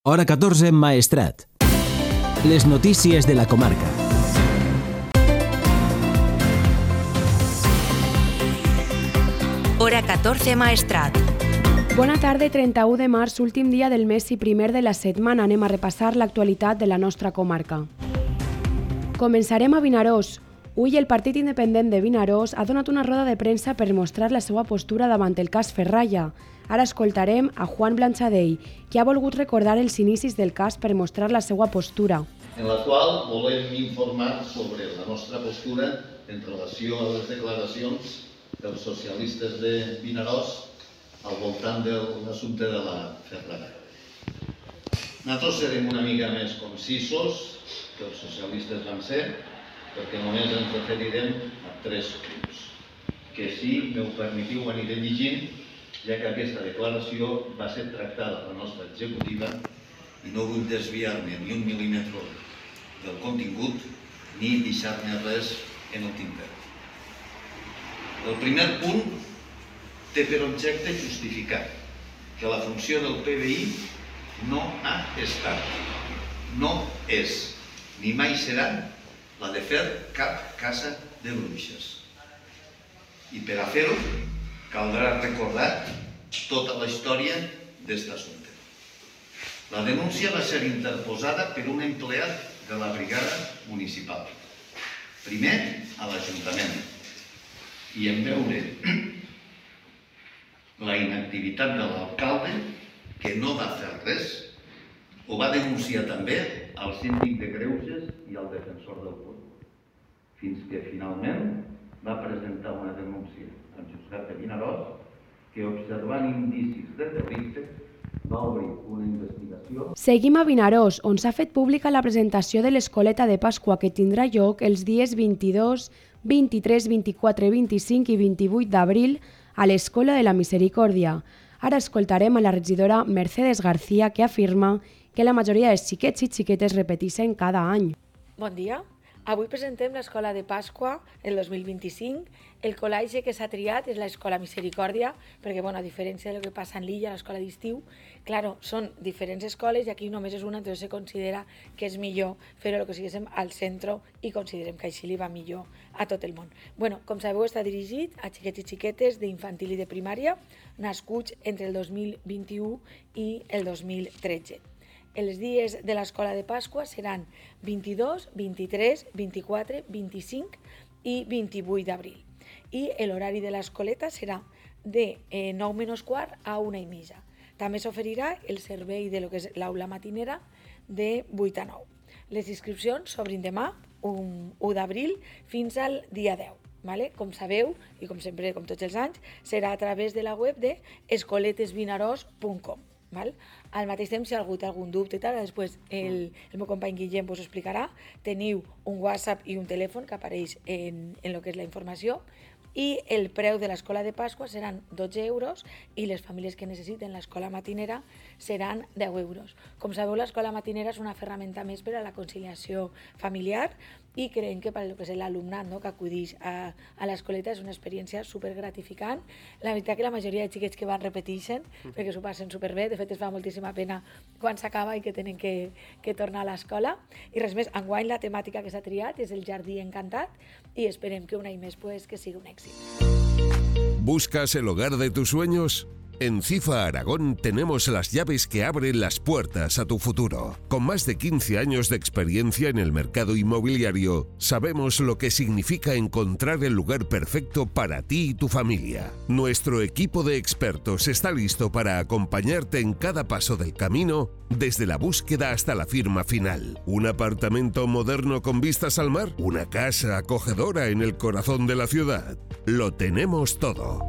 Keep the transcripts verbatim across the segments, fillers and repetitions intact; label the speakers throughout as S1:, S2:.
S1: Hora catorze en Maestrat. Les notícies de la comarca.
S2: Hora catorze Maestrat.
S3: Bona tarda, trenta-u de març, últim dia del mes i primer de la setmana. Anem a repassar l'actualitat de la nostra comarca. Començarem a Vinaròs. Avui el Partit Independent de Vinaròs ha donat una roda de premsa per mostrar la seva postura davant el cas Ferralla. Ara escoltarem a Juan Blanchadell, que ha volgut recordar els inicis del cas per mostrar la seva postura.
S4: En la qual volem informar sobre la nostra postura en relació a les declaracions dels socialistes de Vinaròs al voltant de l'assumpte de la Ferralla. Nosaltres serem una mica més concisos que els socialistes van ser, perquè només ens referirem a tres punts, que si m'ho permetiu ho aniré llegint, ja que aquesta declaració va ser tractada a la nostra executiva i no vull desviar-me ni un mil·límetre del contingut ni deixar-ne res en el tinter. El primer punt té per objecte justificar que la funció del P B I no ha estat, no és, ni mai serà la de fer cap casa de bruixes. I per a fer-ho caldrà recordar tota la història d'aquest assumpte. La denúncia va ser interposada per un empleat de la brigada municipal, primer a l'Ajuntament, i en veure la inactivitat de l'alcalde, que no va fer res, ho va denunciar també al síndic de Greuges i al defensor del poble, fins que finalment va presentar una denúncia al jutjat de Vinaròs, que observant indicis de delicte va obrir una investigació.
S3: Seguim a Vinaròs, on s'ha fet pública la presentació de l'Escoleta de Pasqua que tindrà lloc els dies vint-i-dos, vint-i-tres, vint-i-quatre, vint-i-cinc i vint-i-vuit d'abril a l'Escola de la Misericòrdia. Ara escoltarem a la regidora Mercedes García, que afirma que la majoria dels xiquets i xiquetes repeteixen cada any.
S5: Bon dia. Avui presentem l'Escola de Pasqua el dos mil vint-i-cinc. El col·legi que s'ha triat és l'Escola Misericòrdia, perquè, bueno, a diferència del que passa en l'illa, l'escola d'estiu, claro, són diferents escoles i aquí només és una, entonces se considera que és millor fer-ho que siguéssim al centre i considerem que així li va millor a tot el món. Bueno, com sabeu, està dirigit a xiquets i xiquetes d'infantil i de primària, nascuts entre el dos mil vint-i-u i el dos mil tretze. Els dies de l'Escola de Pasqua seran vint-i-dos, vint-i-tres, vint-i-quatre, vint-i-cinc i vint-i-vuit d'abril. I l'horari de l'escoleta serà de nou menys quart a una i mitja. També s'oferirà el servei de lo que és l'aula matinera de vuit a nou. Les inscripcions s'obrin demà, u d'abril, fins al dia deu. Vale? Com sabeu, i com sempre, com tots els anys, serà a través de la web de escoletes vinaròs punt com. Val? Al mateix temps, si algú té algun dubte, tal, després el, el meu company Guillem vos ho explicarà. Teniu un WhatsApp i un telèfon que apareix en, en el que és la informació, i el preu de l'escola de Pasqua seran dotze euros i les famílies que necessiten l'escola matinera seran deu euros. Com sabeu, l'escola matinera és una ferramenta més per a la conciliació familiar i creiem que per al que és l'alumnat, no, que acudix a, a l'escoleta és una experiència supergratificant. La veritat que la majoria de xiquets que van repeteixen perquè s'ho passen superbé, de fet es fa moltíssima pena quan s'acaba i que tenen que, que tornar a l'escola. I res més, enguany la temàtica que s'ha triat és el jardí encantat i esperem que un any més pues, que sigui un èxit.
S6: ¿Buscas el hogar de tus sueños? En Cifa Aragón tenemos las llaves que abren las puertas a tu futuro. Con más de quince años de experiencia en el mercado inmobiliario, sabemos lo que significa encontrar el lugar perfecto para ti y tu familia. Nuestro equipo de expertos está listo para acompañarte en cada paso del camino, desde la búsqueda hasta la firma final. ¿Un apartamento moderno con vistas al mar? ¿Una casa acogedora en el corazón de la ciudad? Lo tenemos todo.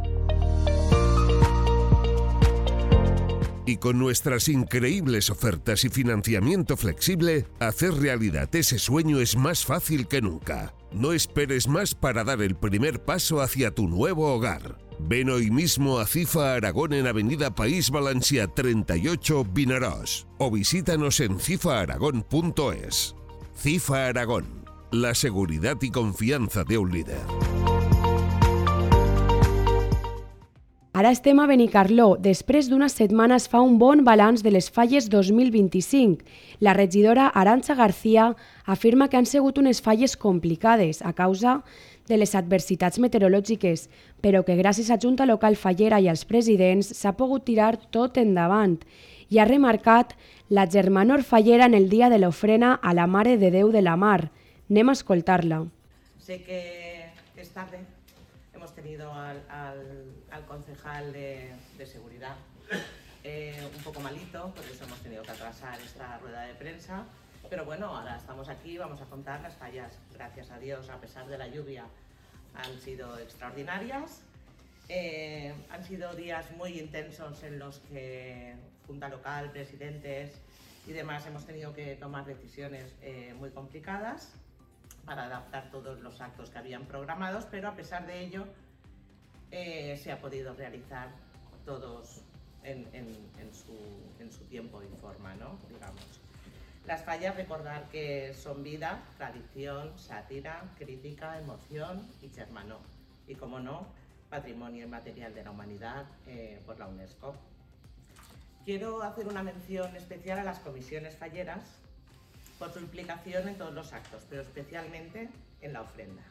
S6: Y con nuestras increíbles ofertas y financiamiento flexible, hacer realidad ese sueño es más fácil que nunca. No esperes más para dar el primer paso hacia tu nuevo hogar. Ven hoy mismo a Cifa Aragón en Avenida País Valencià treinta y ocho, Vinaròs, o visítanos en cifa aragón punto es. Cifa Aragón, la seguridad y confianza de un líder.
S3: Ara estem a Benicarló. Després d'unes setmanes fa un bon balanç de les falles dos mil vint-i-cinc. La regidora Arantxa García afirma que han sigut unes falles complicades a causa de les adversitats meteorològiques, però que gràcies a Junta Local Fallera i als presidents s'ha pogut tirar tot endavant. I ha remarcat la germanor fallera en el dia de l'ofrena a la Mare de Déu de la Mar. Anem a escoltar-la.
S2: Sé que es tarde. Hemos tenido al, al, al concejal de, de seguridad eh, un poco malito, por eso hemos tenido que atrasar esta rueda de prensa. Pero bueno, ahora estamos aquí, vamos a contar las fallas. Gracias a Dios, a pesar de la lluvia, han sido extraordinarias. Eh, han sido días muy intensos en los que Junta Local, presidentes y demás hemos tenido que tomar decisiones eh, muy complicadas para adaptar todos los actos que habían programados, pero a pesar de ello eh, se ha podido realizar todos en, en, en, su, en su tiempo y forma, ¿no? Digamos. Las fallas, recordar que son vida, tradición, sátira, crítica, emoción y germanó. Y como no, patrimonio inmaterial de la humanidad eh, por la UNESCO. Quiero hacer una mención especial a las comisiones falleras por su implicación en todos los actos, pero especialmente en la ofrenda.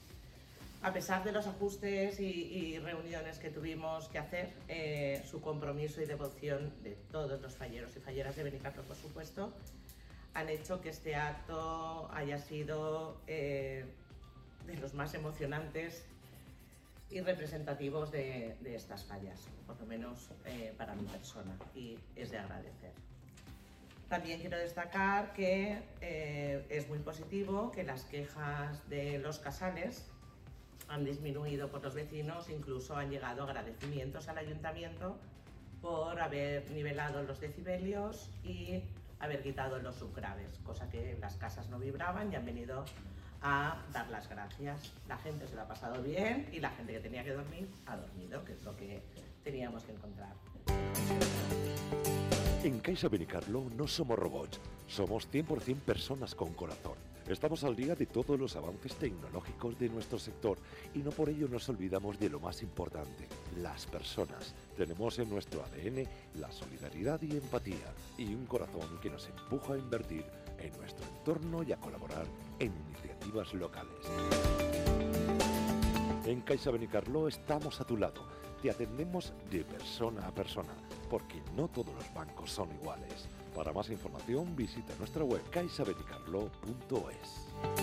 S2: A pesar de los ajustes y, y reuniones que tuvimos que hacer, eh, su compromiso y devoción de todos los falleros y falleras de Benicarló, por supuesto, han hecho que este acto haya sido eh, de los más emocionantes y representativos de, de estas fallas, por lo menos eh, para mi persona, y es de agradecer. También quiero destacar que eh, es muy positivo que las quejas de los casales han disminuido por los vecinos, incluso han llegado agradecimientos al ayuntamiento por haber nivelado los decibelios y haber quitado los subgraves, cosa que en las casas no vibraban y han venido a dar las gracias. La gente se lo ha pasado bien y la gente que tenía que dormir ha dormido, que es lo que teníamos que encontrar.
S7: En Caixa Benicarló no somos robots, somos cien por cien personas con corazón. Estamos al día de todos los avances tecnológicos de nuestro sector y no por ello nos olvidamos de lo más importante, las personas. Tenemos en nuestro A D N la solidaridad y empatía y un corazón que nos empuja a invertir en nuestro entorno y a colaborar en iniciativas locales. En Caixa Benicarló estamos a tu lado. Te atendemos de persona a persona, porque no todos los bancos son iguales. Para más información visita nuestra web caixa benicarló punto es.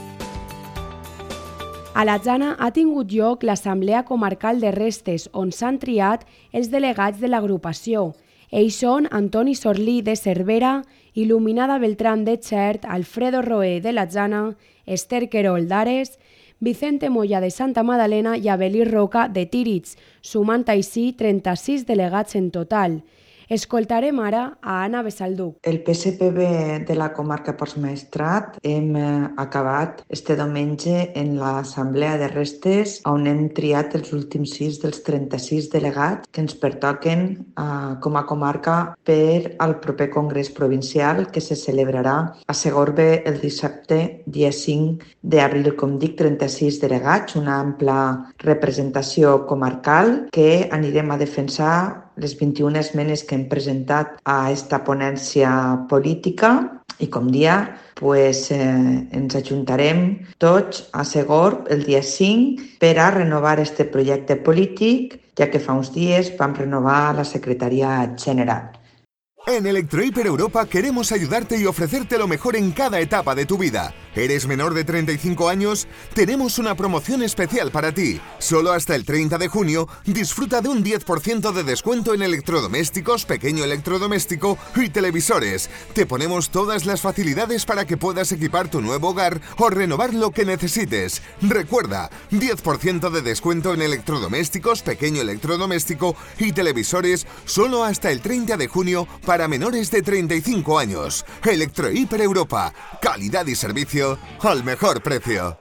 S3: A la Jana ha tingut lloc l'Assemblea Comarcal de Restes, on s'han triat els delegats de l'agrupació. Ells són Antoni Sorlí de Cervera, Il·luminada Beltrán de Xert, Alfredo Roé de la Jana, Esther Querol d'Ares, Vicente Moya de Santa Madalena i Abelí Roca de Tíritz, sumant així trenta-sis delegats en total. Escoltarem ara a Anna Besalduc.
S8: El P S P B de la comarca Port-Maestrat hem acabat este diumenge en l'Assemblea de Restes, on hem triat els últims sis dels trenta-sis delegats que ens pertoquen eh, com a comarca per al proper Congrés Provincial que se celebrarà a Segorbe el dissabte, dia cinc d'abril. Com dic, trenta-sis delegats, una ampla representació comarcal que anirem a defensar les vint-i-una esmenes que hem presentat a esta ponència política i, com dia, pues, eh, ens ajuntarem tots a Segorb el dia cinc per a renovar este projecte polític, ja que fa uns dies vam renovar la secretaria general.
S9: En Electrohiper Europa queremos ayudarte y ofrecerte lo mejor en cada etapa de tu vida. ¿Eres menor de treinta y cinco años? Tenemos una promoción especial para ti. Solo hasta el treinta de junio disfruta de un diez por ciento de descuento en electrodomésticos, pequeño electrodoméstico y televisores. Te ponemos todas las facilidades para que puedas equipar tu nuevo hogar o renovar lo que necesites. Recuerda, diez por ciento de descuento en electrodomésticos, pequeño electrodoméstico y televisores solo hasta el treinta de junio para para menores de treinta y cinco años. Electrohiper Europa. Calidad y servicio al mejor precio.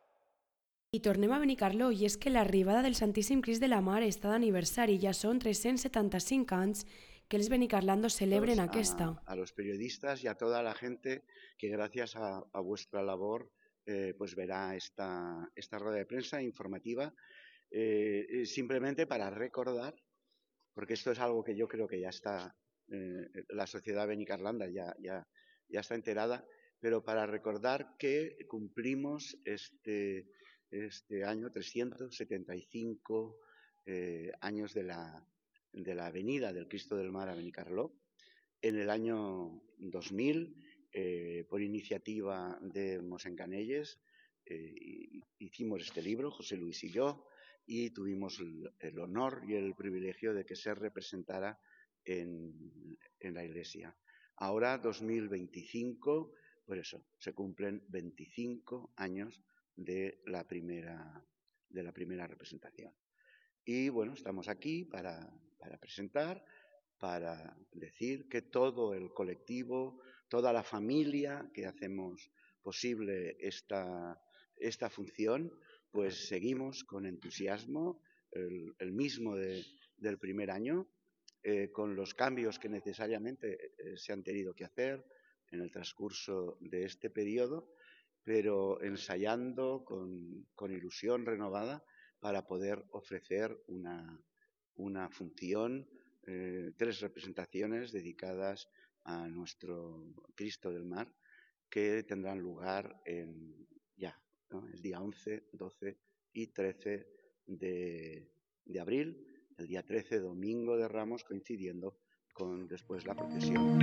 S3: I tornem a Benicarló, i és que l'arribada del Santíssim Crist de la Mar està d'aniversari. Ja són tres-cents setanta-cinc anys que els benicarlandos celebren
S10: pues
S3: aquesta.
S10: A, a los periodistas y a toda la gente que gracias a, a vuestra labor eh, pues verá esta, esta rueda de prensa informativa, eh, simplemente para recordar porque esto es algo que yo creo que ya está, eh, la sociedad benicarlanda ya, ya, ya está enterada, pero para recordar que cumplimos este, este año trescientos setenta y cinco eh, años de la, de la venida del Cristo del Mar a Benicarló. En el año dos mil, eh, por iniciativa de Mosén Canelles, eh, hicimos este libro, José Luis y yo, y tuvimos el, el honor y el privilegio de que se representara en, en la Iglesia. Ahora, dos mil veinticinco, por eso, se cumplen veinticinco años de la primera, de la primera representación. Y bueno, estamos aquí para, para presentar, para decir que todo el colectivo, toda la familia que hacemos posible esta, esta función, pues seguimos con entusiasmo, el, el mismo de, del primer año, eh, con los cambios que necesariamente eh, se han tenido que hacer en el transcurso de este periodo, pero ensayando con, con ilusión renovada para poder ofrecer una, una función, eh, tres representaciones dedicadas a nuestro Cristo del Mar, que tendrán lugar en, ya, ¿no? el día once, doce y trece de, de abril, el día trece, domingo de Ramos, coincidiendo con después la procesión.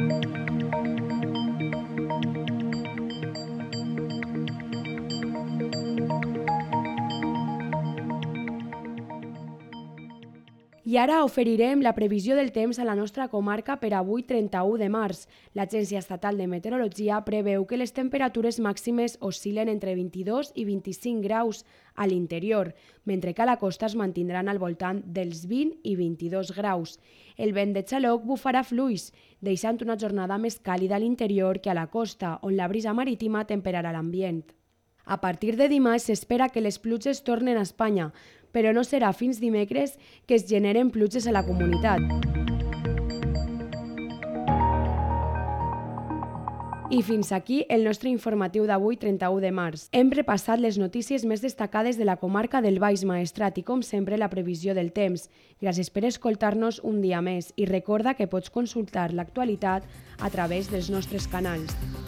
S3: I ara oferirem la previsió del temps a la nostra comarca per avui trenta-u de març. L'Agència Estatal de Meteorologia preveu que les temperatures màximes oscil·len entre vint-i-dos i vint-i-cinc graus a l'interior, mentre que a la costa es mantindran al voltant dels vint i vint-i-dos graus. El vent de xaloc bufarà fluix, deixant una jornada més càlida a l'interior que a la costa, on la brisa marítima temperarà l'ambient. A partir de dimarts s'espera que les pluges tornen a Espanya, però no serà fins dimecres que es generen pluges a la comunitat. I fins aquí el nostre informatiu d'avui, trenta-u de març. Hem repassat les notícies més destacades de la comarca del Baix Maestrat i, com sempre, la previsió del temps. Gràcies per escoltar-nos un dia més i recorda que pots consultar l'actualitat a través dels nostres canals.